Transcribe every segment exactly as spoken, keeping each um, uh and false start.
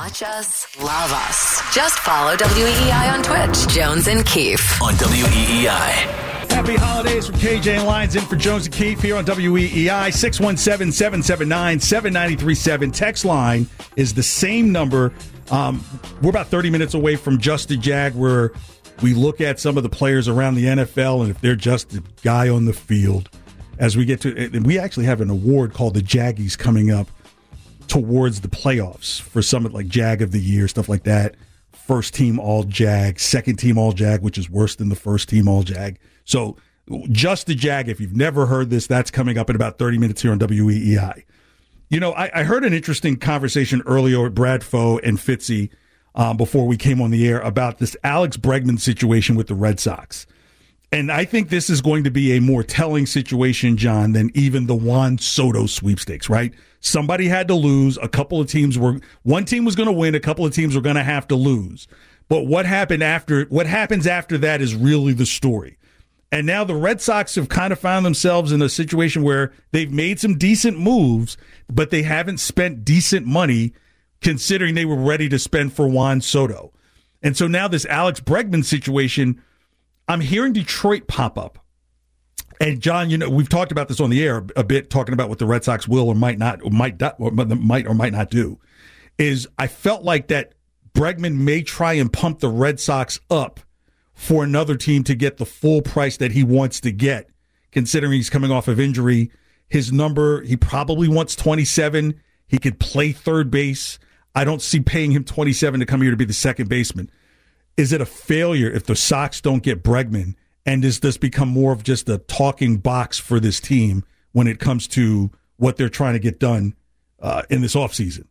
Watch us, love us. Just follow W E E I on Twitch. Jones and Keefe. On W E E I. Happy holidays from K J and Lyons in for Jones and Keefe here on W E E I. six one seven, seven seven nine, seven nine three seven. Text line is the same number. Um, we're about thirty minutes away from Just the Jag, where we look at some of the players around the N F L and if they're just the guy on the field. As we get to, and we actually have an award called the Jaggies coming up towards the playoffs for some like Jag of the Year, stuff like that. First team all Jag, second team all Jag, which is worse than the first team all Jag. So Just the Jag, if you've never heard this, that's coming up in about thirty minutes here on W E E I. You know, I, I heard an interesting conversation earlier with Brad Foe and Fitzy um, before we came on the air about this Alex Bregman situation with the Red Sox. And I think this is going to be a more telling situation, John, than even the Juan Soto sweepstakes, right? Somebody had to lose. A couple of teams were, one team was going to win. A couple of teams were going to have to lose. But what happened after, what happens after that is really the story. And now the Red Sox have kind of found themselves in a situation where they've made some decent moves, but they haven't spent decent money considering they were ready to spend for Juan Soto. And so now this Alex Bregman situation, I'm hearing Detroit pop up. And, John, you know, we've talked about this on the air a bit, talking about what the Red Sox will or might not, or might, or might or might not do, is I felt like that Bregman may try and pump the Red Sox up for another team to get the full price that he wants to get, considering he's coming off of injury. His number, he probably wants twenty-seven. He could play third base. I don't see paying him twenty-seven to come here to be the second baseman. Is it a failure if the Sox don't get Bregman? And does this become more of just a talking box for this team when it comes to what they're trying to get done uh, in this offseason?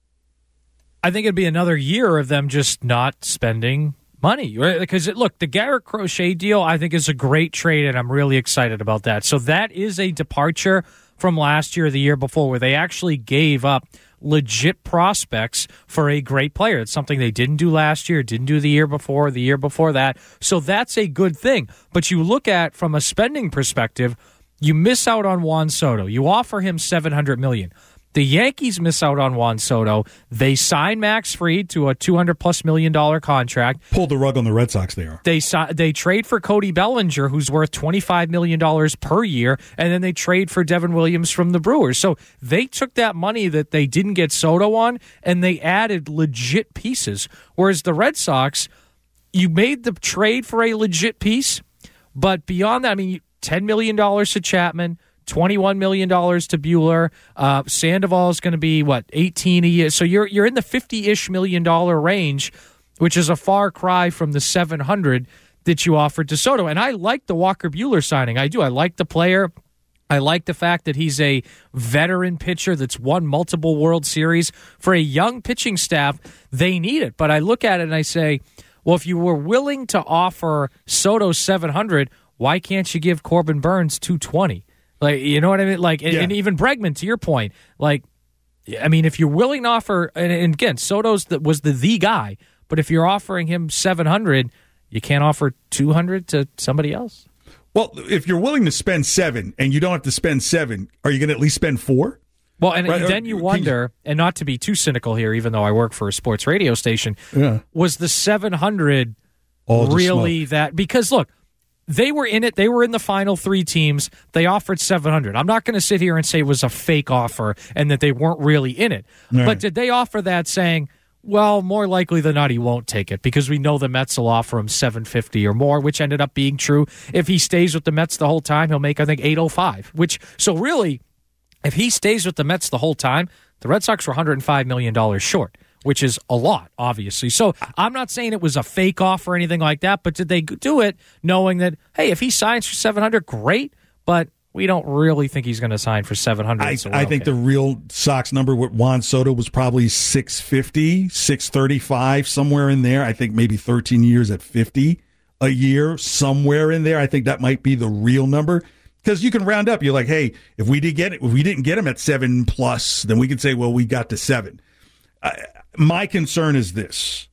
I think it'd be another year of them just not spending money. Right? Because, look, the Garrett Crochet deal, I think, is a great trade, and I'm really excited about that. So that is a departure from last year or the year before where they actually gave up legit prospects for a great player. It's something they didn't do last year, didn't do the year before, the year before that. So that's a good thing. But you look at, from a spending perspective, you miss out on Juan Soto. You offer him seven hundred million dollars. The Yankees miss out on Juan Soto. They sign Max Fried to a two hundred plus million dollar contract. Pulled the rug on the Red Sox there. They they trade for Cody Bellinger, who's worth twenty-five million dollars per year, and then they trade for Devin Williams from the Brewers. So they took that money that they didn't get Soto on, and they added legit pieces. Whereas the Red Sox, you made the trade for a legit piece, but beyond that, I mean, ten million dollars to Chapman, twenty-one million dollars to Buehler. Uh, Sandoval is going to be, what, eighteen a year? So you're you're in the fifty-ish million dollar range, which is a far cry from the seven hundred that you offered to Soto. And I like the Walker Buehler signing. I do. I like the player. I like the fact that he's a veteran pitcher that's won multiple World Series. For a young pitching staff, they need it. But I look at it and I say, well, if you were willing to offer Soto seven hundred, why can't you give Corbin Burns two twenty? Like, you know what I mean? Like, and, yeah. and even Bregman, to your point, like, I mean, if you're willing to offer, and, and again, Soto's the, was the the guy, but if you're offering him seven hundred, you can't offer two hundred to somebody else. Well, if you're willing to spend seven and you don't have to spend seven, are you going to at least spend four? Well, and right? then you wonder, and not to be too cynical here, even though I work for a sports radio station, yeah. was the seven hundred All really that? Because, look, they were in it. They were in the final three teams. They offered seven hundred. I'm not going to sit here and say it was a fake offer and that they weren't really in it. Right. But did they offer that saying, well, more likely than not, he won't take it because we know the Mets will offer him seven fifty or more, which ended up being true. If he stays with the Mets the whole time, he'll make, I think, eight oh five. Which, so really, if he stays with the Mets the whole time, the Red Sox were one hundred five million dollars short, which is a lot, obviously. So I'm not saying it was a fake offer or anything like that, but did they do it knowing that, hey, if he signs for seven hundred, great, but we don't really think he's going to sign for seven hundred. I, so I think okay. the real Sox number with Juan Soto was probably six fifty, six thirty-five, somewhere in there. I think maybe thirteen years at fifty a year, somewhere in there. I think that might be the real number. Because you can round up. You're like, hey, if we did get it, if we didn't get him at seven plus, then we could say, well, we got to seven. I, my concern is this.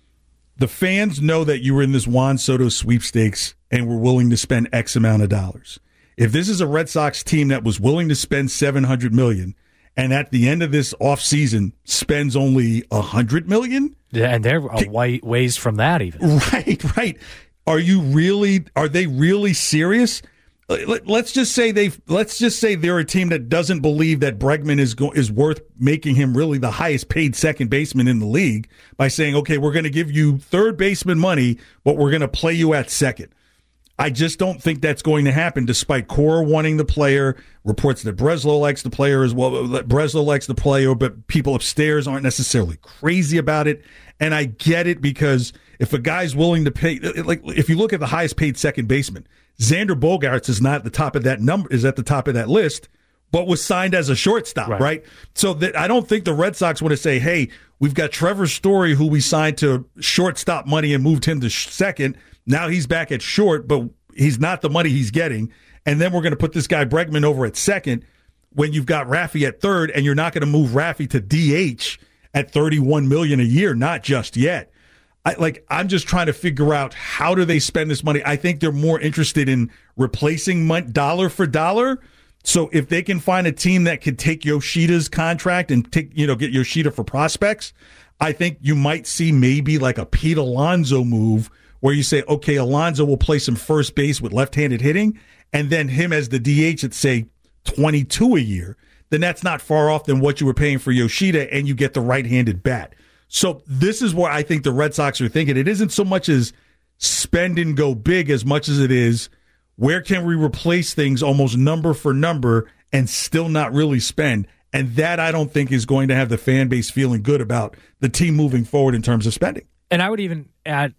The fans know that you were in this Juan Soto sweepstakes and were willing to spend X amount of dollars. If this is a Red Sox team that was willing to spend seven hundred million dollars and at the end of this offseason spends only a hundred million. Yeah, and they're a way, ways from that even. Right, right. Are you really? Are they really serious? Let's just say they. Let's just say they're a team that doesn't believe that Bregman is go, is worth making him really the highest paid second baseman in the league by saying, okay, we're going to give you third baseman money, but we're going to play you at second. I just don't think that's going to happen, despite Cora wanting the player, reports that Breslow likes the player as well. Breslow likes the player, but people upstairs aren't necessarily crazy about it. And I get it, because if a guy's willing to pay, like if you look at the highest paid second baseman, Xander Bogaerts is not at the top of that number, is at the top of that list, but was signed as a shortstop, right? right? So that I don't think the Red Sox want to say, hey, we've got Trevor Story, who we signed to shortstop money and moved him to second. Now he's back at short, but he's not the money he's getting. And then we're going to put this guy Bregman over at second when you've got Raffy at third, and you're not going to move Raffy to D H at thirty-one million dollars a year, not just yet. I, like, I'm just trying to figure out, how do they spend this money? I think they're more interested in replacing money, dollar for dollar. So if they can find a team that could take Yoshida's contract and take, you know, get Yoshida for prospects, I think you might see maybe like a Pete Alonso move, where you say, okay, Alonso will play some first base with left-handed hitting, and then him as the D H at, say, twenty-two a year. Then that's not far off than what you were paying for Yoshida, and you get the right-handed bat. So this is where I think the Red Sox are thinking. It isn't so much as spend and go big as much as it is, where can we replace things almost number for number and still not really spend? And that, I don't think, is going to have the fan base feeling good about the team moving forward in terms of spending. And I would even add,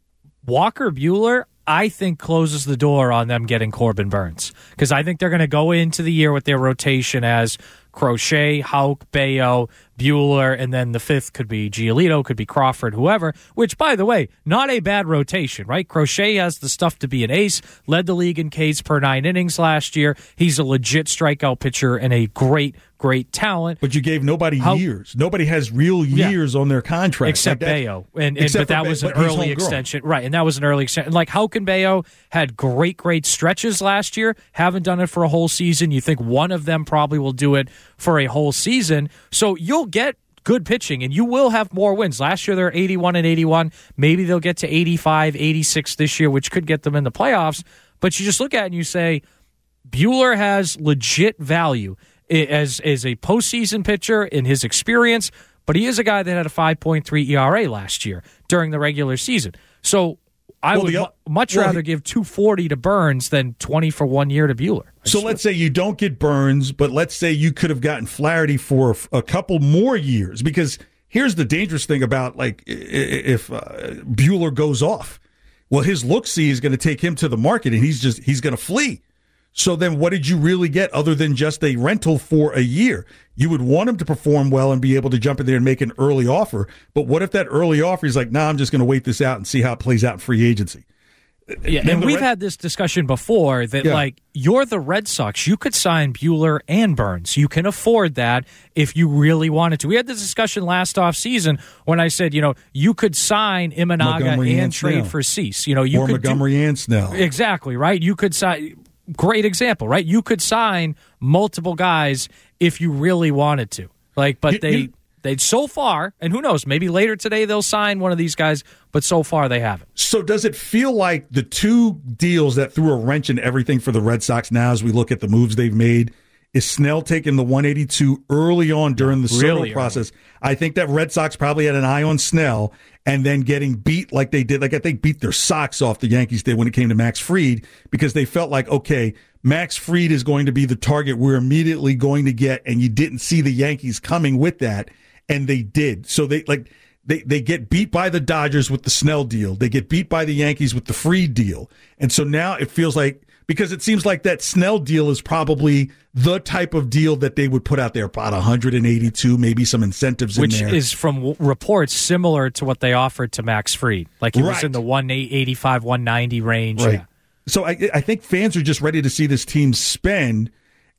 Walker Buehler, I think, closes the door on them getting Corbin Burns, because I think they're going to go into the year with their rotation as Crochet, Houck, Bayo, Buehler, and then the fifth could be Giolito, could be Crawford, whoever, which, by the way, not a bad rotation, right? Crochet has the stuff to be an ace, led the league in Ks per nine innings last year. He's a legit strikeout pitcher and a great, great talent. But you gave nobody How, years. Nobody has real years yeah. on their contract. Except like Bayo. And, and, but that Bay, was an early extension. Right, and that was an early extension. Like, Houck and Bayo had great, great stretches last year, haven't done it for a whole season. You think one of them probably will do it for a whole season. So you'll get good pitching, and you will have more wins. Last year, they're eighty-one and eighty-one. Maybe they'll get to eighty-five, eighty-six this year, which could get them in the playoffs. But you just look at it and you say, Buehler has legit value as, as a postseason pitcher in his experience, but he is a guy that had a five point three E R A last year during the regular season. So I well, would the, mu- much well, rather give two forty to Burns than twenty for one year to Buehler. So let's say you don't get Burns, but let's say you could have gotten Flaherty for a couple more years, because here's the dangerous thing about, like, if uh, Buehler goes off, well, his look-see is going to take him to the market, and he's just he's going to flee. So then what did you really get other than just a rental for a year? You would want him to perform well and be able to jump in there and make an early offer. But what if that early offer is like, nah, I'm just going to wait this out and see how it plays out in free agency? Yeah, and, and we've Red- had this discussion before that, yeah. like, you're the Red Sox. You could sign Buehler and Burns. You can afford that if you really wanted to. We had this discussion last offseason when I said, you know, you could sign Imanaga Montgomery and, and trade Snell. for Cease. You know, you or could Montgomery do, and Snell. Exactly, right? You could sign... Great example, right? You could sign multiple guys if you really wanted to. Like, but you, they you, they so far, and who knows, maybe later today they'll sign one of these guys, but so far they haven't. So does it feel like the two deals that threw a wrench in everything for the Red Sox now, as we look at the moves they've made, is Snell taking the one eighty-two early on during the really Soto process? I think that Red Sox probably had an eye on Snell, and then getting beat like they did. Like, I think beat their socks off the Yankees did when it came to Max Fried, because they felt like, okay, Max Fried is going to be the target we're immediately going to get, and you didn't see the Yankees coming with that, and they did. So they like they, they get beat by the Dodgers with the Snell deal. They get beat by the Yankees with the Fried deal. And so now it feels like, because it seems like that Snell deal is probably the type of deal that they would put out there, about one eighty-two, maybe some incentives Which in there. Which is, from w- reports, similar to what they offered to Max Fried. Like, he right. was in the one eighty-five, one ninety range. Right. Yeah. So I, I think fans are just ready to see this team spend,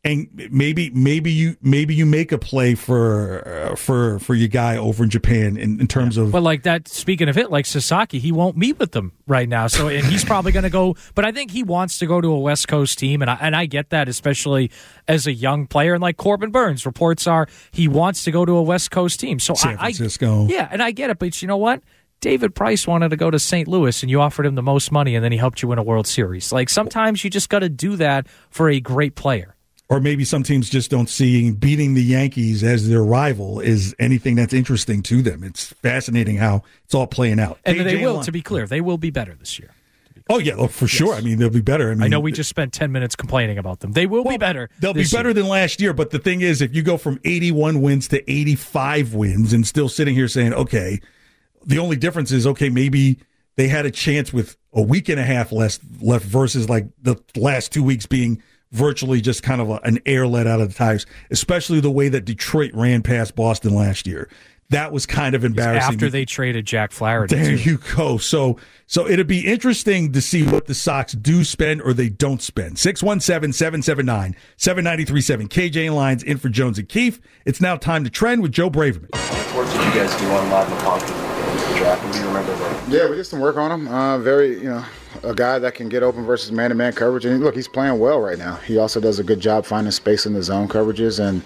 And maybe maybe you maybe you make a play for uh, for for your guy over in Japan in, in terms of. But like that, speaking of it, like Sasaki, he won't meet with them right now. So and he's probably going to go. But I think he wants to go to a West Coast team, and I, and I get that, especially as a young player. And like Corbin Burns, reports are he wants to go to a West Coast team. So San I, Francisco. I, yeah, and I get it. But you know what? David Price wanted to go to Saint Louis, and you offered him the most money, and then he helped you win a World Series. Like sometimes you just got to do that for a great player. Or maybe some teams just don't see beating the Yankees as their rival is anything that's interesting to them. It's fascinating how it's all playing out. And K J they will, Line. to be clear, they will be better this year. Oh, yeah, oh, for sure. Yes. I mean, they'll be better. I, mean, I know we just spent ten minutes complaining about them. They will well, be better. They'll be better year. than last year. But the thing is, if you go from eighty-one wins to eighty-five wins and still sitting here saying, okay, the only difference is, okay, maybe they had a chance with a week and a half less left versus like the last two weeks being virtually just kind of a, an air let out of the tires, especially the way that Detroit ran past Boston last year. That was kind of embarrassing. After they traded Jack Flaherty. There too. you go. So so it'd be interesting to see what the Sox do spend or they don't spend. six one seven, seven seven nine, seven nine three seven. K J and Lines in for Jones and Keefe. It's now time to trend with Joe Braverman. What work did you guys do on Ladd McConkey in the draft? Do you remember that? Yeah, we did some work on him. Uh, very, you know, a guy that can get open versus man-to-man coverage. And look, he's playing well right now. He also does a good job finding space in the zone coverages, and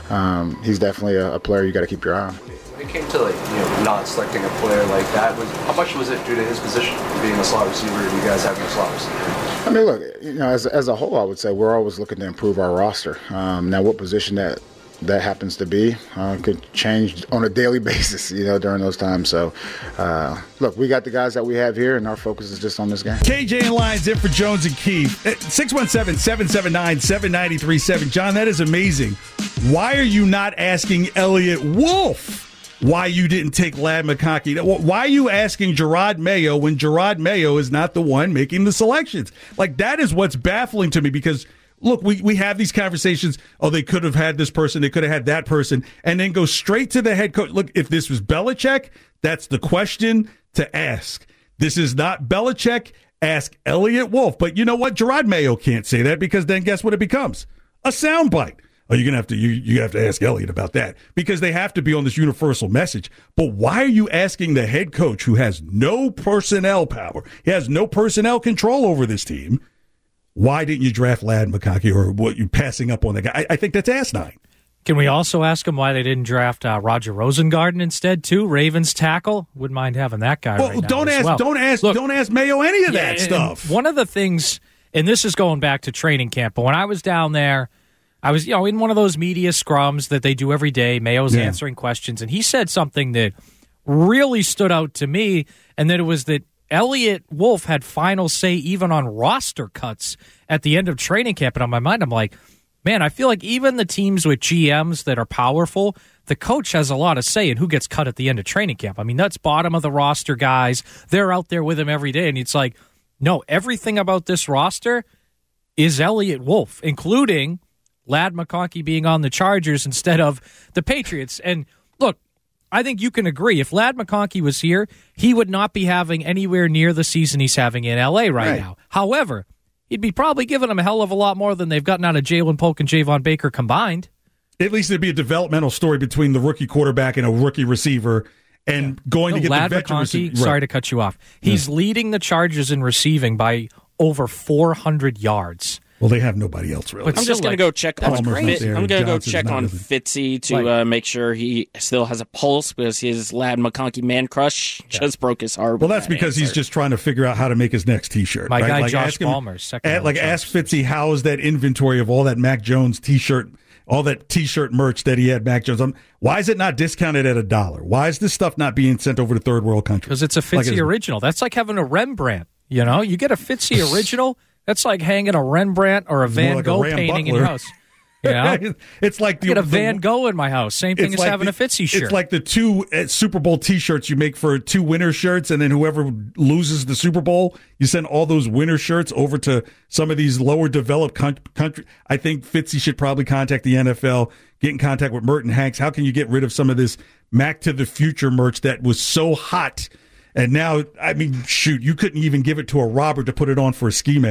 um, he's definitely a, a player you got to keep your eye on. When it came to like you know not selecting a player like that, was how much was it due to his position being a slot receiver and you guys having a slot receiver? I mean, look, you know, as as a whole, I would say we're always looking to improve our roster. Um, now, what position that that happens to be uh, could change on a daily basis, you know, during those times. So, uh, look, we got the guys that we have here, and our focus is just on this game. K J and Lines in for Jones and Keefe. six one seven, seven seven nine, seven nine three seven. John, that is amazing. Why are you not asking Elliott Wolf why you didn't take Ladd McConkey? Why are you asking Gerard Mayo when Gerard Mayo is not the one making the selections? Like, that is what's baffling to me because – look, we, we have these conversations, oh, they could have had this person, they could have had that person, and then go straight to the head coach. Look, if this was Belichick, that's the question to ask. This is not Belichick. Ask Elliott Wolf. But you know what? Gerard Mayo can't say that because then guess what it becomes? A soundbite. Oh, you're gonna have to you you have to ask Elliott about that because they have to be on this universal message. But why are you asking the head coach who has no personnel power? He has no personnel control over this team. Why didn't you draft Ladd McConkey, or what you passing up on the guy? I, I think that's asinine. Can we also ask him why they didn't draft uh, Roger Rosengarten instead too? Ravens tackle. Wouldn't mind having that guy. Well, right now don't as ask, well. don't ask, Look, don't ask Mayo any of yeah, that stuff. One of the things, and this is going back to training camp, but when I was down there, I was you know in one of those media scrums that they do every day. Mayo's Yeah. answering questions, and he said something that really stood out to me, and that it was that Elliott Wolf had final say even on roster cuts at the end of training camp. And on my mind, I'm like, man, I feel like even the teams with G Ms that are powerful, the coach has a lot of say in who gets cut at the end of training camp. I mean, that's bottom of the roster guys. They're out there with him every day. And it's like, no, everything about this roster is Elliott Wolf, including Ladd McConkey being on the Chargers instead of the Patriots. And look, I think you can agree. If Ladd McConkey was here, he would not be having anywhere near the season he's having in L A right, Right. now. However, he'd be probably giving them a hell of a lot more than they've gotten out of Jalen Polk and Javon Baker combined. At least it'd be a developmental story between the rookie quarterback and a rookie receiver, and yeah. going no, to get Ladd the veteran McConkey, receiver. sorry Right. to cut you off. He's yeah. leading the Chargers in receiving by over four hundred yards. Well, they have nobody else really. But I'm still, just going like, to go check on great. Fit, I'm going to go Johnson's check not on really- Fitzy to Like- uh, make sure he still has a pulse because his Ladd McConkey man crush Yeah. just broke his heart. Well, with that's that because he's answer. just trying to figure out how to make his next T-shirt. My right? guy like Josh ask him- Palmer, second at- on like the ask charts. Fitzy how is that inventory of all that Mac Jones T-shirt, all that T-shirt merch that he had Mac Jones on. Why is it not discounted at a dollar? Why is this stuff not being sent over to third world countries? Because it's a Fitzy Like it's- original. That's like having a Rembrandt. You know, you get a Fitzy original. That's like hanging a Rembrandt or a more Van like a Gogh Ram painting in Butler. your house. You know? It's like I the, get a the- Van Gogh in my house. Same thing it's as like having the- a Fitzy shirt. It's like the two uh, Super Bowl T-shirts you make for two winner shirts, and then whoever loses the Super Bowl, you send all those winner shirts over to some of these lower developed con- country. I think Fitzy should probably contact the N F L, get in contact with Merton Hanks. How can you get rid of some of this Mac to the Future merch that was so hot? And now, I mean, shoot, you couldn't even give it to a robber to put it on for a ski mask.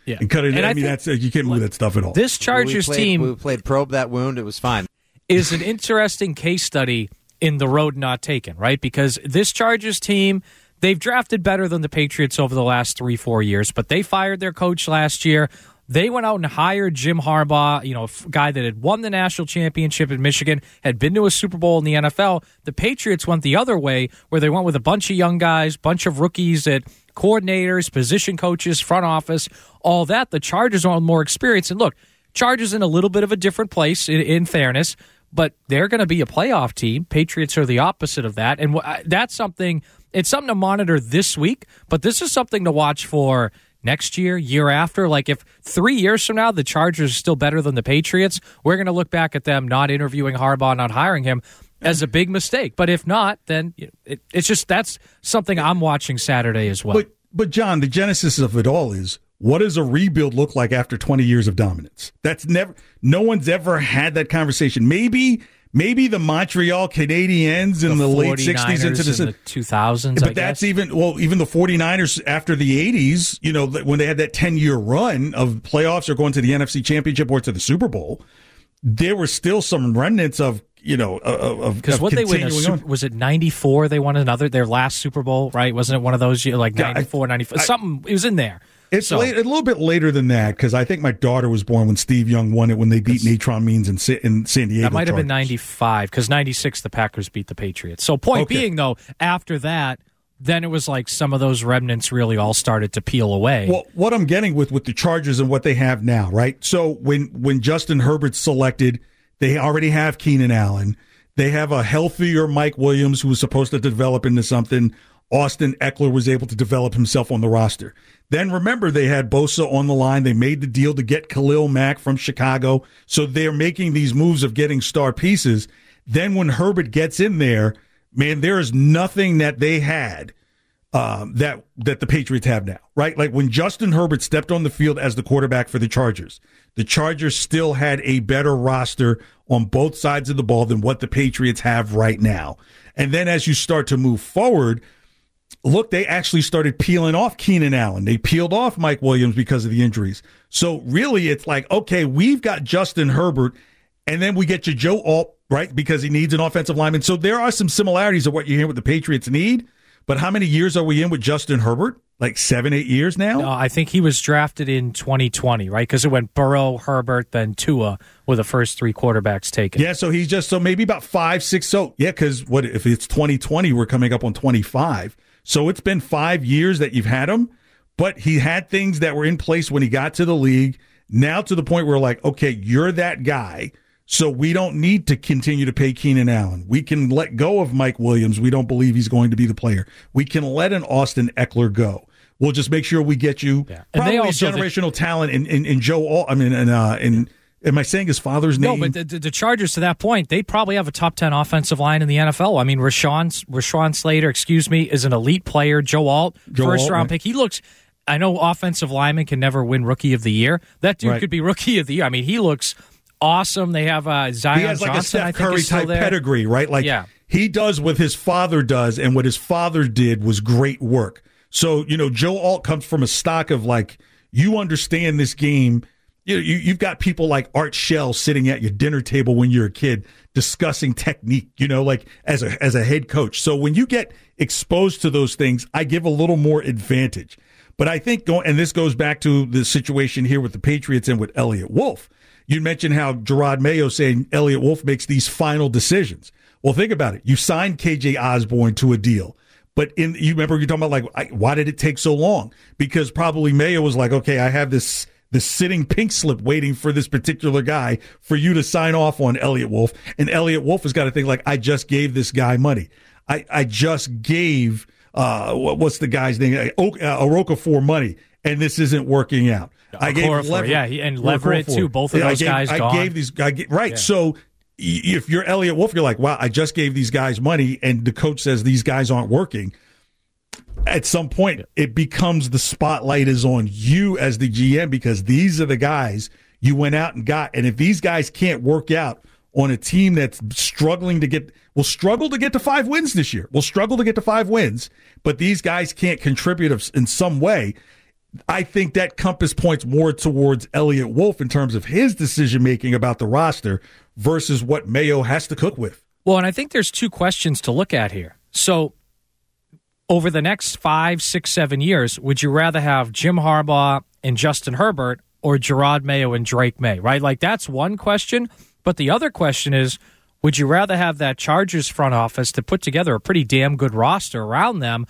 Yeah. and cut it. And I, I mean, think- that's uh, you can't move that stuff at all. This Chargers we played, team we played probe that wound. It was fine. is an interesting case study in the road not taken, right? Because this Chargers team, they've drafted better than the Patriots over the last three, four years, but they fired their coach last year. They went out and hired Jim Harbaugh, you know, a guy that had won the national championship in Michigan, had been to a Super Bowl in the N F L. The Patriots went the other way, where they went with a bunch of young guys, bunch of rookies at coordinators, position coaches, front office, all that. The Chargers are more experienced. And look, Chargers in a little bit of a different place, in, in fairness, but they're going to be a playoff team. Patriots are the opposite of that. And that's something, it's something to monitor this week, but this is something to watch for next year, year after. Like if three years from now, the Chargers are still better than the Patriots, we're going to look back at them not interviewing Harbaugh, not hiring him as a big mistake. But if not, then it, it's just, that's something I'm watching Saturday as well. But, but John, the genesis of it all is, what does a rebuild look like after twenty years of dominance? That's never, no one's ever had that conversation. Maybe, maybe the Montreal Canadiens in the, the late sixties into the, the two thousands. But I that's guess. even, well, even the 49ers after the eighties, you know, when they had that ten year run of playoffs or going to the N F C Championship or to the Super Bowl, there were still some remnants of, you know, of because what they win a super, was it ninety-four? They won another their last Super Bowl, right? Wasn't it one of those like ninety-four, ninety-five? Something it was in there. It's so. late, a little bit later than that because I think my daughter was born when Steve Young won it when they beat Natron Means in, in San Diego. That might have Chargers. been ninety-five because ninety-six the Packers beat the Patriots. So point Okay. being though, after that, then it was like some of those remnants really all started to peel away. Well, what I'm getting with with the Chargers and what they have now, right? So when when Justin Herbert's selected, they already have Keenan Allen. They have a healthier Mike Williams who was supposed to develop into something. Austin Eckler was able to develop himself on the roster. Then remember, they had Bosa on the line. They made the deal to get Khalil Mack from Chicago. So they're making these moves of getting star pieces. Then when Herbert gets in there, man, there is nothing that they had um, that that the Patriots have now, right? Like when Justin Herbert stepped on the field as the quarterback for the Chargers, the Chargers still had a better roster on both sides of the ball than what the Patriots have right now. And then as you start to move forward, look, they actually started peeling off Keenan Allen. They peeled off Mike Williams because of the injuries. So really, it's like, okay, we've got Justin Herbert, and then we get you Joe Alt, right, because he needs an offensive lineman. So there are some similarities of what you hear what the Patriots need. But how many years are we in with Justin Herbert? Like seven, eight years now? No, I think he was drafted in twenty twenty, right? Because it went Burrow, Herbert, then Tua were the first three quarterbacks taken. Yeah, so he's just, so maybe about five, six. So, yeah, because what if it's twenty twenty, we're coming up on twenty-five. So it's been five years that you've had him, but he had things that were in place when he got to the league. Now to the point where, like, okay, you're that guy, so we don't need to continue to pay Keenan Allen. We can let go of Mike Williams. We don't believe he's going to be the player. We can let an Austin Eckler go. We'll just make sure we get you yeah. and probably they also, generational the, talent in, in, in Joe Alt. I mean, and, uh, in, am I saying his father's name? No, but the, the Chargers, to that point, they probably have a top ten offensive line in the N F L. I mean, Rashawn, Rashawn Slater, excuse me, is an elite player. Joe Alt, Joe first Alt, round right. pick. He looks, I know offensive linemen can never win Rookie of the Year. That dude Right. could be Rookie of the Year. I mean, he looks awesome. They have uh, Zion He has like Johnson, a I Steph think, Curry is still type there. pedigree, right? Like Yeah. he does what his father does, and what his father did was great work. So, you know, Joe Alt comes from a stock of like, you understand this game. You know, you, you've got people like Art Shell sitting at your dinner table when you're a kid discussing technique, you know, like as a as a head coach. So when you get exposed to those things, I give a little more advantage. But I think, going, and this goes back to the situation here with the Patriots and with Elliott Wolf. You mentioned how Gerard Mayo saying Elliott Wolf makes these final decisions. Well, think about it. You signed K J Osborne to a deal. But in you remember you're talking about like, I, why did it take so long? Because probably Mayo was like, okay, I have this this sitting pink slip waiting for this particular guy for you to sign off on Elliott Wolf. And Elliott Wolf has got to think like, I just gave this guy money. I, I just gave, uh, what, what's the guy's name? O- uh, Orokafor money, and this isn't working out. I gave Okorafor, Lever- yeah, he- and Leverett, too. Both of Yeah, I those gave- guys I gone. gave these, I gave, right. Yeah. So y- if you're Elliott Wolf, you're like, wow, I just gave these guys money, and the coach says these guys aren't working. At some point, it becomes the spotlight is on you as the G M because these are the guys you went out and got. And if these guys can't work out on a team that's struggling to get, will struggle to get to five wins this year, will struggle to get to five wins, but these guys can't contribute in some way, I think that compass points more towards Elliott Wolf in terms of his decision-making about the roster versus what Mayo has to cook with. Well, and I think there's two questions to look at here. So over the next five, six, seven years, would you rather have Jim Harbaugh and Justin Herbert or Gerard Mayo and Drake May, right? Like, that's one question. But the other question is, would you rather have that Chargers front office to put together a pretty damn good roster around them,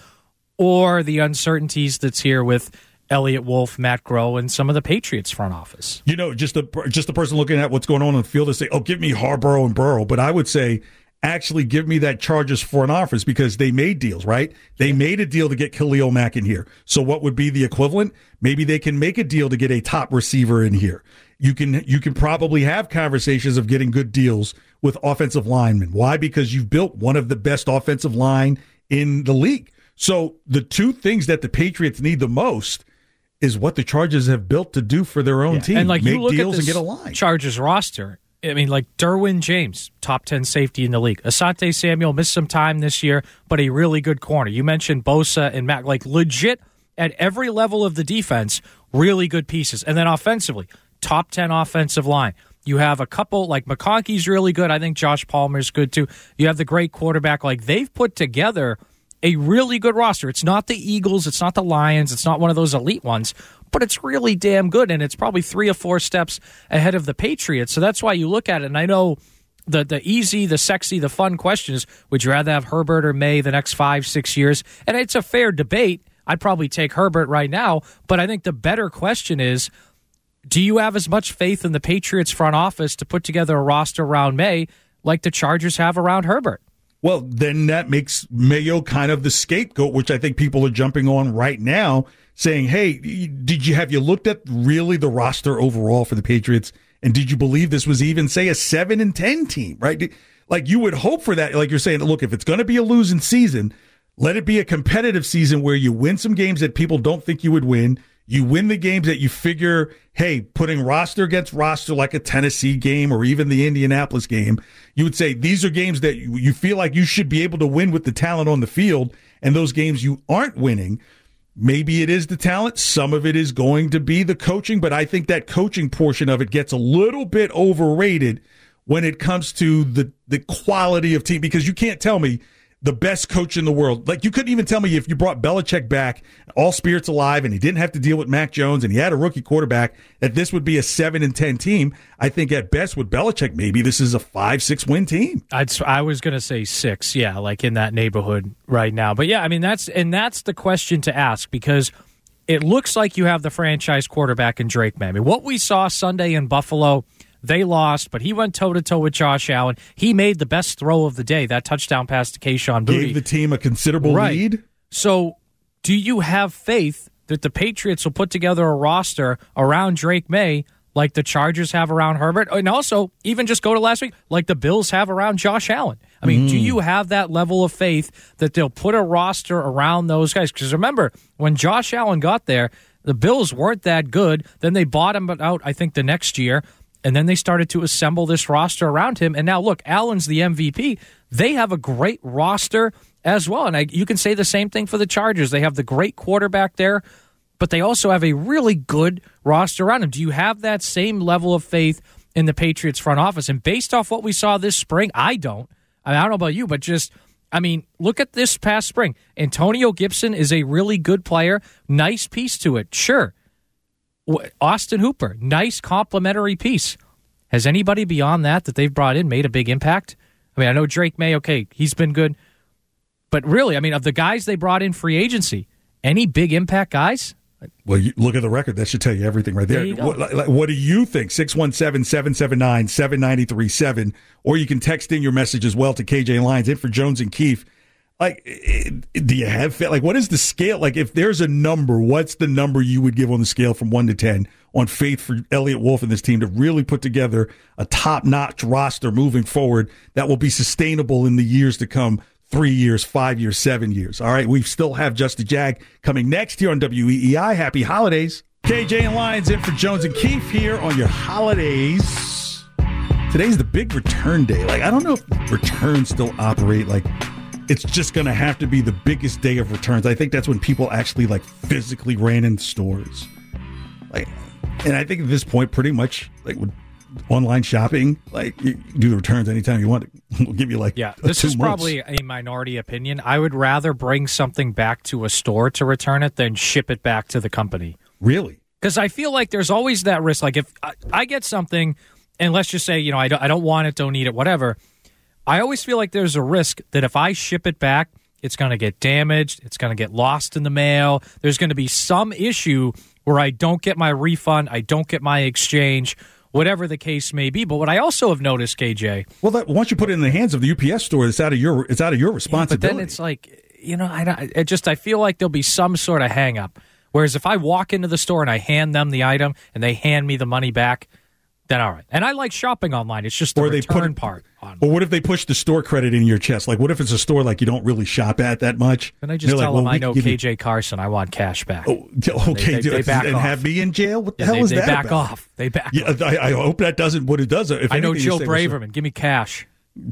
or the uncertainties that's here with Elliott Wolf, Matt Groh, and some of the Patriots front office? You know, just a, just a person looking at what's going on in the field to say, oh, give me Harbaugh and Burrow. But I would say, actually give me that Chargers front office, because they made deals, right? They made a deal to get Khalil Mack in here. So what would be the equivalent? Maybe they can make a deal to get a top receiver in here. You can you can probably have conversations of getting good deals with offensive linemen. Why? Because you've built one of the best offensive line in the league. So the two things that the Patriots need the most is what the Chargers have built to do for their own yeah. team. And like, make you look deals at this and get a line. Chargers roster. I mean, like Derwin James, top ten safety in the league. Asante Samuel missed some time this year, but a really good corner. You mentioned Bosa and Mack, like legit at every level of the defense, really good pieces. And then offensively, top ten offensive line. You have a couple, like McConkey's really good. I think Josh Palmer's good too. You have the great quarterback. Like, they've put together a really good roster. It's not the Eagles. It's not the Lions. It's not one of those elite ones, but it's really damn good, and it's probably three or four steps ahead of the Patriots. So that's why you look at it, and I know the the easy, the sexy, the fun question is, would you rather have Herbert or May the next five, six years? And it's a fair debate. I'd probably take Herbert right now, but I think the better question is, do you have as much faith in the Patriots front office to put together a roster around May like the Chargers have around Herbert? Well, then that makes Mayo kind of the scapegoat, which I think people are jumping on right now, saying, hey, did you have you looked at really the roster overall for the Patriots, and did you believe this was even, say, a seven and ten team, right? Like, you would hope for that. Like you're saying, look, if it's going to be a losing season, let it be a competitive season where you win some games that people don't think you would win. You win the games that you figure, hey, putting roster against roster like a Tennessee game or even the Indianapolis game, you would say these are games that you, you feel like you should be able to win with the talent on the field, and those games you aren't winning. Maybe it is the talent. Some of it is going to be the coaching, but I think that coaching portion of it gets a little bit overrated when it comes to the, the quality of team, because you can't tell me the best coach in the world. Like, you couldn't even tell me if you brought Belichick back, all spirits alive, and he didn't have to deal with Mac Jones, and he had a rookie quarterback, that this would be a seven and ten team. I think at best with Belichick, maybe this is a five, six win team. I'd, I was going to say six, yeah, like in that neighborhood right now. But yeah, I mean, that's and that's the question to ask, because it looks like you have the franchise quarterback in Drake May. I mean, what we saw Sunday in Buffalo, they lost, but he went toe-to-toe with Josh Allen. He made the best throw of the day, that touchdown pass to Kayshon Boutte. Gave the team a considerable right. lead. So do you have faith that the Patriots will put together a roster around Drake May like the Chargers have around Herbert? And also, even just go to last week, like the Bills have around Josh Allen. I mean, mm. do you have that level of faith that they'll put a roster around those guys? Because remember, when Josh Allen got there, the Bills weren't that good. Then they bottomed out, I think, the next year. And then they started to assemble this roster around him. And now, look, Allen's the M V P. They have a great roster as well. And I, you can say the same thing for the Chargers. They have the great quarterback there, but they also have a really good roster around him. Do you have that same level of faith in the Patriots front office? And based off what we saw this spring, I don't. I, mean, I don't know about you, but just, I mean, look at this past spring. Antonio Gibson is a really good player. Nice piece to it. Sure. Austin Hooper, nice complimentary piece. Has anybody beyond that that they've brought in made a big impact? I mean, I know Drake May, okay, he's been good. But really, I mean, of the guys they brought in free agency, any big impact guys? Well, you look at the record. That should tell you everything right there. there what, what do you think? six one seven, seven seven nine, seven nine three seven. Or you can text in your message as well to K J Lyons, in for Jones and Keefe. Like, do you have, like, what is the scale? Like, if there's a number, what's the number you would give on the scale from one to ten on faith for Elliott Wolf and this team to really put together a top-notch roster moving forward that will be sustainable in the years to come, three years, five years, seven years? All right, we still have Just a Jag coming next here on W E E I. Happy holidays. K J and Lyons in for Jones and Keefe here on your holidays. Today's the big return day. Like, I don't know if returns still operate like it's just going to have to be the biggest day of returns. I think that's when people actually like physically ran in stores. Like, and I think at this point, pretty much like with online shopping, like you do the returns anytime you want. We'll give you like yeah. This two is months. probably a minority opinion. I would rather bring something back to a store to return it than ship it back to the company. Really? Because I feel like there's always that risk. Like if I, I get something, and let's just say, you know, I don't, I don't want it, don't need it, whatever. I always feel like there's a risk that if I ship it back, it's going to get damaged. It's going to get lost in the mail. There's going to be some issue where I don't get my refund. I don't get my exchange, whatever the case may be. But what I also have noticed, K J. Well, that, once you put it in the hands of the U P S store, it's out of your it's out of your responsibility. Yeah, but then it's like, you know, I, it just I feel like there'll be some sort of hang up. Whereas if I walk into the store and I hand them the item and they hand me the money back, then all right. And I like shopping online. It's just the or they return put, part. Online. Or what if they push the store credit in your chest? Like, what if it's a store like you don't really shop at that much? Then I just They're tell like, them well, I know K J Carson. I want cash back. Oh, okay, they, they, they back and off. have me in jail? What the yeah, hell they, is they that back about? off. They back yeah, off. I, I hope that doesn't what it does. If I know anything, Jill say, Braverman. Give me cash.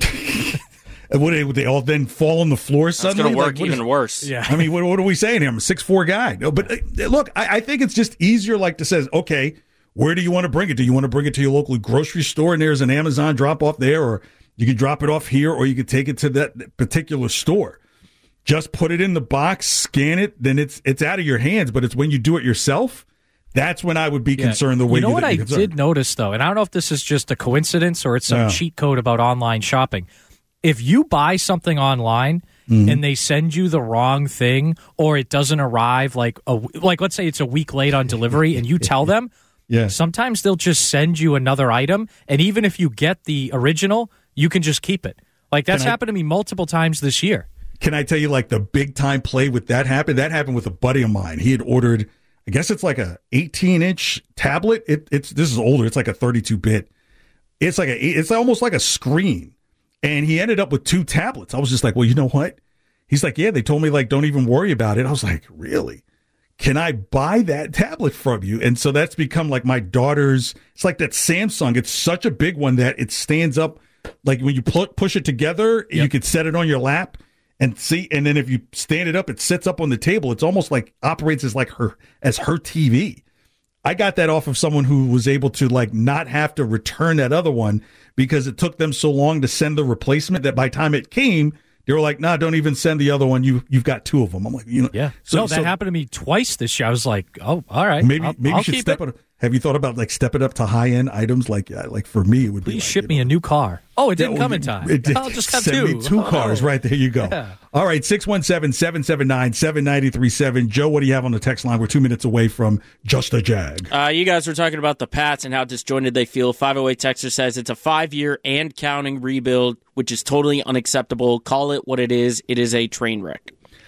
And what, they, they all then fall on the floor That's suddenly? going to work like, even is, worse. Yeah. I mean, what, what are we saying here? I'm a six foot four guy. No, but uh, look, I, I think it's just easier like to say, okay, where do you want to bring it? Do you want to bring it to your local grocery store and there's an Amazon drop off there, or you could drop it off here, or you could take it to that particular store. Just put it in the box, scan it, then it's it's out of your hands. But it's when you do it yourself, that's when I would be Yeah. concerned the way you know you, what that I you're concerned. did notice, though, and I don't know if this is just a coincidence or it's some Yeah. cheat code about online shopping. If you buy something online Mm-hmm. and they send you the wrong thing, or it doesn't arrive, like a, like let's say it's a week late on delivery, and you tell them, Yeah. sometimes they'll just send you another item, and even if you get the original, you can just keep it. Like that's Can I- happened to me multiple times this year. Can I tell you, like, the big time play with that happened? That happened with a buddy of mine. He had ordered, I guess it's like a eighteen inch tablet. It, it's this is older. It's like a thirty-two bit. It's like a, it's almost like a screen. And he ended up with two tablets. I was just like, well, you know what? He's like, yeah, they told me, like, don't even worry about it. I was like, really? Can I buy that tablet from you? And so that's become like my daughter's. It's like that Samsung. It's such a big one that it stands up. Like when you pu- push it together, Yep. you could set it on your lap and see. And then if you stand it up, it sits up on the table. It's almost like operates as like her as her T V. I got that off of someone who was able to like not have to return that other one because it took them so long to send the replacement that by the time it came, they were like, nah, don't even send the other one. You, you've got two of them. I'm like, you know. Yeah. So, no, that so happened to me twice this year. I was like, oh, all right. maybe I'll, maybe I'll you should keep step it. it. Have you thought about like stepping up to high end items? Like uh, like for me, it would be Please like, ship you me know, a new car. Oh, it didn't Yeah, come well, in time. It did. I'll just have Send two. me two cars. Oh. Right there you go. Yeah. All right, six one seven, seven seven nine, seven nine three seven. Joe, what do you have on the text line? We're two minutes away from Just a Jag. Uh, you guys were talking about the Pats and how disjointed they feel. five oh eight Texter says it's a five-year and counting rebuild, which is totally unacceptable. Call it what it is. It is a train wreck.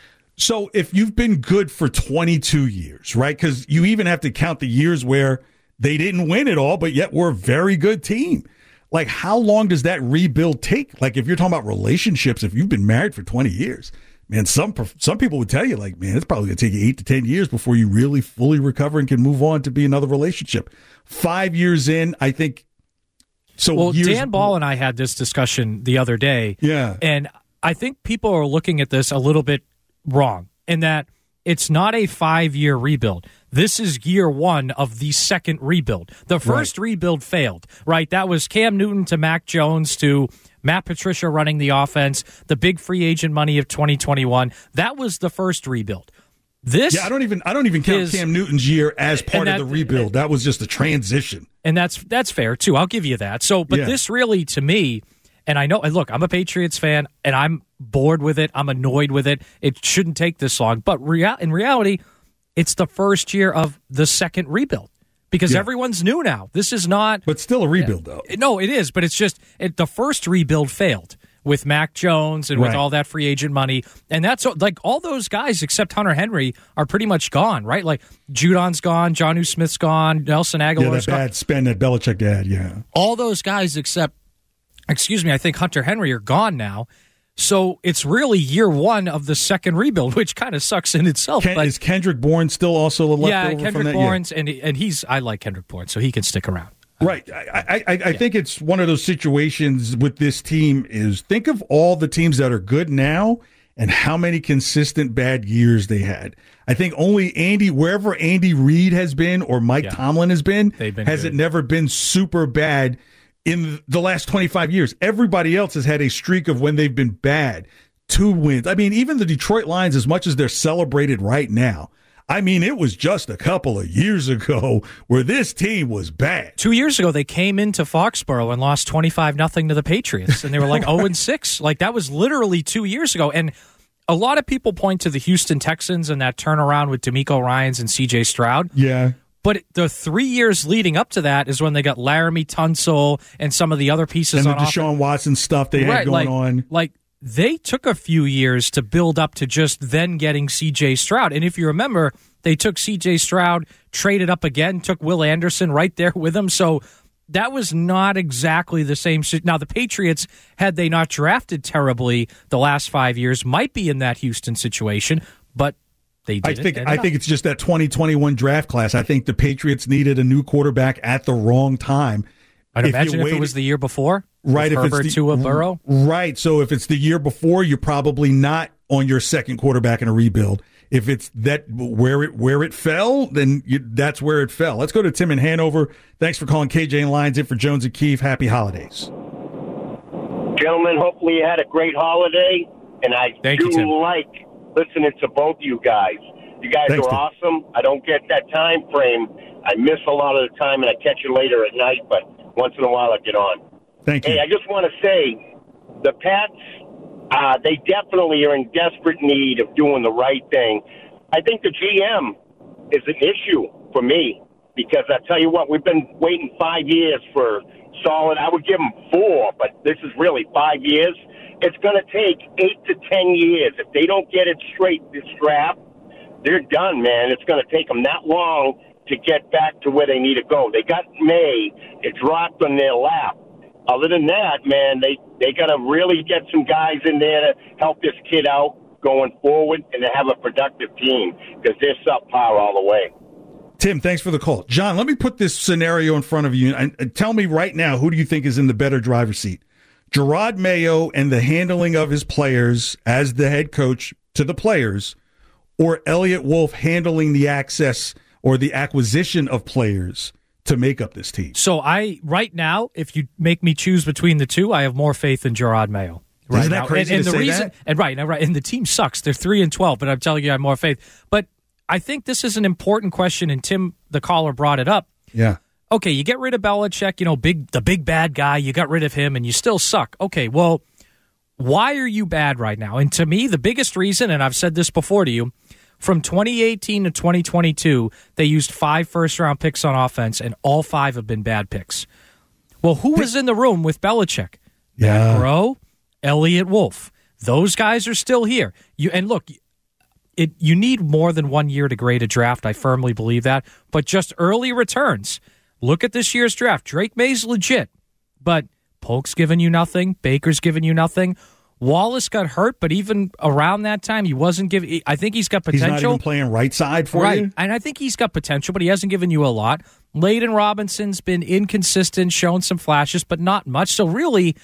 So if you've been good for twenty-two years, right? Because you even have to count the years where they didn't win it all, but yet we're a very good team. Like, how long does that rebuild take? Like, if you're talking about relationships, if you've been married for twenty years, man, some some people would tell you, like, man, it's probably going to take you eight to ten years before you really fully recover and can move on to be another relationship. Five years in, I think. So Well, years, Dan Ball and I had this discussion the other day. Yeah. And I think people are looking at this a little bit wrong in that it's not a five-year rebuild. This is year one of the second rebuild. The first Right. rebuild failed, right? That was Cam Newton to Mac Jones to Matt Patricia running the offense, the big free agent money of twenty twenty-one. That was the first rebuild. This Yeah, I don't even I don't even count is- Cam Newton's year as part and of the that- rebuild. That was just a transition. And that's that's fair too. I'll give you that. So, but Yeah. this really, to me, and I know, and look, I'm a Patriots fan, and I'm bored with it. I'm annoyed with it. It shouldn't take this long. But rea- in reality, it's the first year of the second rebuild because Yeah. everyone's new now. This is not. But still a rebuild, though. No, it is, but it's just it, the first rebuild failed with Mac Jones and with Right. all that free agent money. And that's like all those guys except Hunter Henry are pretty much gone, right? Like Judon's gone, Jonnu Smith's gone, Nelson Yeah, Aguilar's that gone. bad spend that Belichick had, yeah. All those guys except, excuse me, I think Hunter Henry are gone now. So it's really year one of the second rebuild, which kind of sucks in itself. Ken, but is Kendrick Bourne still also a leftover yeah, from Kendrick that? Bourne's, and and he's I like Kendrick Bourne, so he can stick around. Yeah. Right. I, I, I, I think it's one of those situations with this team is think of all the teams that are good now and how many consistent bad years they had. I think only Andy, wherever Andy Reid has been or Mike Yeah. Tomlin has been, They've been has good. it never been super bad in the last twenty-five years. Everybody else has had a streak of when they've been bad. Two wins. I mean, even the Detroit Lions, as much as they're celebrated right now, I mean, it was just a couple of years ago where this team was bad. Two years ago, they came into Foxborough and lost twenty-five nothing to the Patriots, and they were like oh and six. Like, that was literally two years ago. And a lot of people point to the Houston Texans and that turnaround with DeMeco Ryans and C J Stroud. Yeah. But the three years leading up to that is when they got Laramie Tunsil and some of the other pieces And the on offense. Deshaun Watson stuff they had Right, going like, on. Like, they took a few years to build up to just then getting C J Stroud. And if you remember, they took C J Stroud, traded up again, took Will Anderson right there with them. So that was not exactly the same. Now, the Patriots, had they not drafted terribly the last five years, might be in that Houston situation, but they I didn't. think end I up. think it's just that twenty twenty-one draft class. I think the Patriots needed a new quarterback at the wrong time. I'd If you imagine if waited- it was the year before, Right, with if Herbert, it's the, Tua, Burrow. Right, so if it's the year before, you're probably not on your second quarterback in a rebuild. If it's that where it where it fell, then you, that's where it fell. Let's go to Tim in Hanover. Thanks for calling K J and Lyons in for Jones and Keefe. Happy holidays, Gentlemen, hopefully you had a great holiday, and I Thank do you, Tim. like listening to both you guys. You guys Thanks, are Tim. awesome. I don't get that time frame. I miss a lot of the time, and I catch you later at night, but once in a while I get on. thank you. Hey, I just want to say, the Pats, uh, they definitely are in desperate need of doing the right thing. I think the G M is an issue for me because I tell you what, we've been waiting five years for solid. I would give them four, but this is really five years. It's going to take eight to ten years. If they don't get it straight this draft, they're done, man. It's going to take them that long to get back to where they need to go. They got May. It dropped on their lap. Other than that, man, they, they got to really get some guys in there to help this kid out going forward and to have a productive team because they're subpar all the way. Tim, thanks for the call. John, let me put this scenario in front of you and, and tell me right now, who do you think is in the better driver's seat? Gerard Mayo and the handling of his players as the head coach to the players, or Elliott Wolf handling the access or the acquisition of players to make up this team? So I, right now, if you make me choose between the two, I have more faith in Gerard Mayo. Right Isn't that now. crazy and, and to the say reason, that? And right, and right, and the team sucks. They're three and twelve, but I'm telling you, I have more faith. But I think this is an important question, and Tim, the caller, brought it up. Yeah. Okay, you get rid of Belichick, you know, big the big bad guy. You got rid of him, and you still suck. Okay, well, why are you bad right now? And to me, the biggest reason, and I've said this before to you, from twenty eighteen to twenty twenty-two, they used five first-round picks on offense, and all five have been bad picks. Well, who was in the room with Belichick? Yeah. Matt Groh, Elliott Wolf. Those guys are still here. You and look, it you need more than one year to grade a draft. I firmly believe that. But just early returns. Look at this year's draft. Drake May's legit, but Polk's giving you nothing. Baker's giving you nothing. Wallace got hurt, but even around that time, he wasn't giving. I think he's got potential. He's not even playing right side for right. you? And I think he's got potential, but he hasn't given you a lot. Layden Robinson's been inconsistent, shown some flashes, but not much. So really,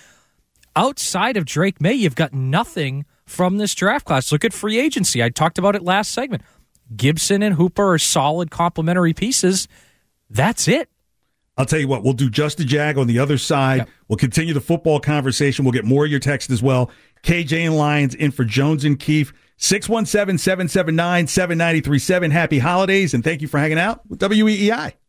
outside of Drake May, you've got nothing from this draft class. Look at free agency. I talked about it last segment. Gibson and Hooper are solid complementary pieces. That's it. I'll tell you what, we'll do Just a Jag on the other side. Yep. We'll continue the football conversation. We'll get more of your text as well. K J and Lyons in for Jones and Keefe. six one seven, seven seven nine, seven nine three seven. Happy holidays, and thank you for hanging out with W E E I.